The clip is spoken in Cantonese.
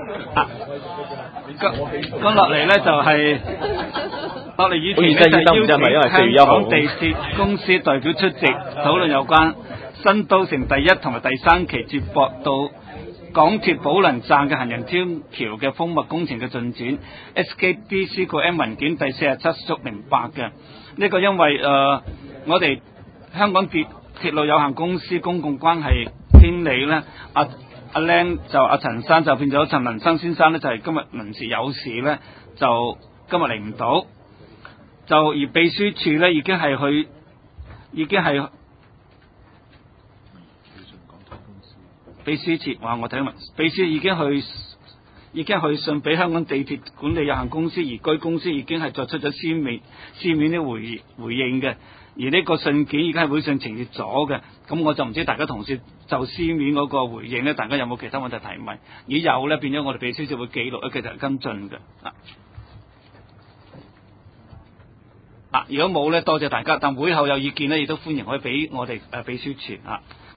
咁落嚟咧就係落嚟以前咧就邀請香港地鐵公司代表出席討論有關新都城第1同埋第3期接駁到港鐵寶輪站嘅行人天橋嘅封密工程嘅進展 ，SKDC 個 M 文件第47/08嘅呢個因為我哋香港鐵路有限公司公共關係經理咧阿靚就阿陳生就變咗陳文生先生咧，就係今日臨時有事咧，就今日嚟唔到，就而秘書處咧已經係秘書處，我睇秘書已經去信俾香港地鐵管理有限公司，而該公司已經係作出咗書面嘅回應嘅，而呢個信件已經係會上呈列咗嘅，咁我就唔知大家同事就書面嗰個回應咧，大家有冇其他問題提問？如果有咧，變咗我哋秘書就會記錄咧，繼續跟進嘅。如果冇咧，多謝大家。但會後有意見咧，亦都歡迎可以俾我哋秘書處。